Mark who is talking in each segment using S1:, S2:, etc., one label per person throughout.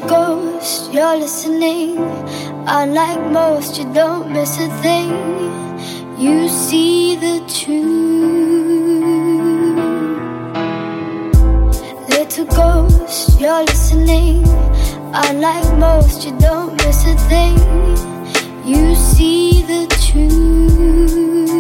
S1: ghost, you're listening. Unlike most, you don't miss a thing. You see the truth. Little ghost, you're listening. Unlike most, you don't miss a thing. You see the truth.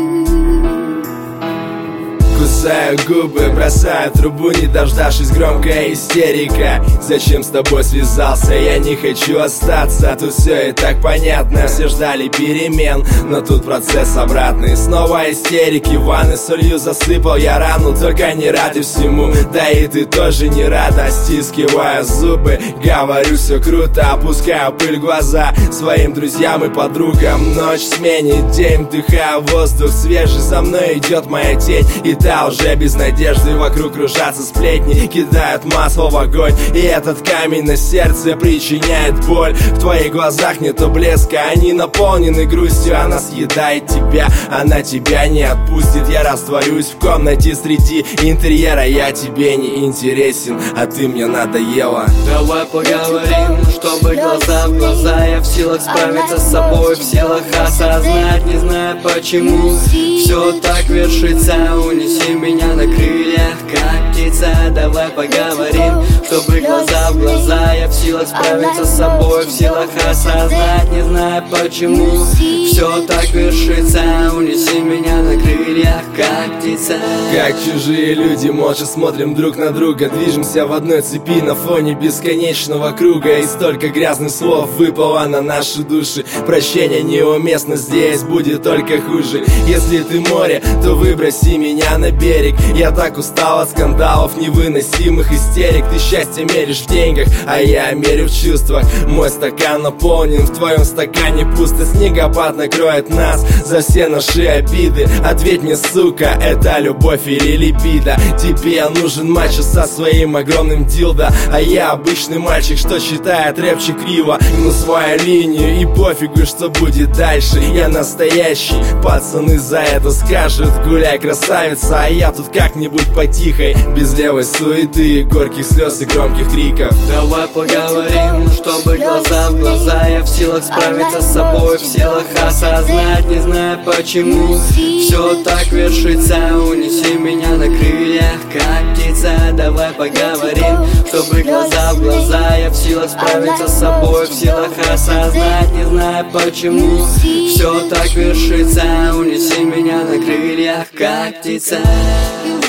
S2: Кусаю губы, бросаю трубу, не дождавшись, громкая истерика. Зачем с тобой связался? Я не хочу остаться. Тут все и так понятно, все ждали перемен, но тут процесс обратный. Снова истерики, ванны солью засыпал я рану. Только не рады всему, да и ты тоже не рада. Стискивая зубы, говорю, все круто. Опускаю пыль в глаза своим друзьям и подругам. Ночь сменит день, вдыхаю воздух свежий. За мной идет моя тень, и та уже без надежды. Вокруг кружатся сплетни, кидают масло в огонь. И этот камень на сердце причиняет боль. В твоих глазах нету блеска, они наполнены грустью. Она съедает тебя, она тебя не отпустит. Я растворюсь в комнате среди интерьера. Я тебе не интересен, а ты мне надоела.
S3: Давай поговорим, чтобы глаза в глаза. Я в силах справиться с собой, в силах осознать, не знаю почему все так вершится. Унеси меня на крыльях, как птица. Давай поговорим, чтобы глаза в глаза. Я в силах справиться с собой, в силах осознать, не знаю почему все так вершится. Унеси меня на крыльях, как птица.
S2: Как чужие люди, молча смотрим друг на друга. Движемся в одной цепи на фоне бесконечного круга. И столько грязных слов выпало на наши души. Прощение неуместно, здесь будет только хуже. Если ты море, то выброси меня на берег. Я так устал от скандалов, невыносимых истерик. Ты счастье меришь в деньгах, а я мерю в чувствах. Мой стакан наполнен, в твоем стакане пусто. Снегопад накроет нас за все наши обиды. Ответь мне, сука, это любовь или либидо? Тебе нужен мачо со своим огромным дилдо, а я обычный мальчик, что читает рэпчик криво. Гну свою линию и пофигу, что будет дальше. Я настоящий, пацаны за это скажут. Гуляй, красавица, а я тут как-нибудь потихой, без левой суеты, горьких слез и громких криков.
S3: Давай поговорим, чтобы глаза в глаза. Я в силах справиться с собой, в силах осознать, не знаю почему все так вершится. Унеси меня на крыльях, как птица. Давай поговорим, чтобы глаза в глаза. Я в силах справиться с собой, в силах осознать, не знаю почему все так вершится. Унеси меня на крыльях, как птица.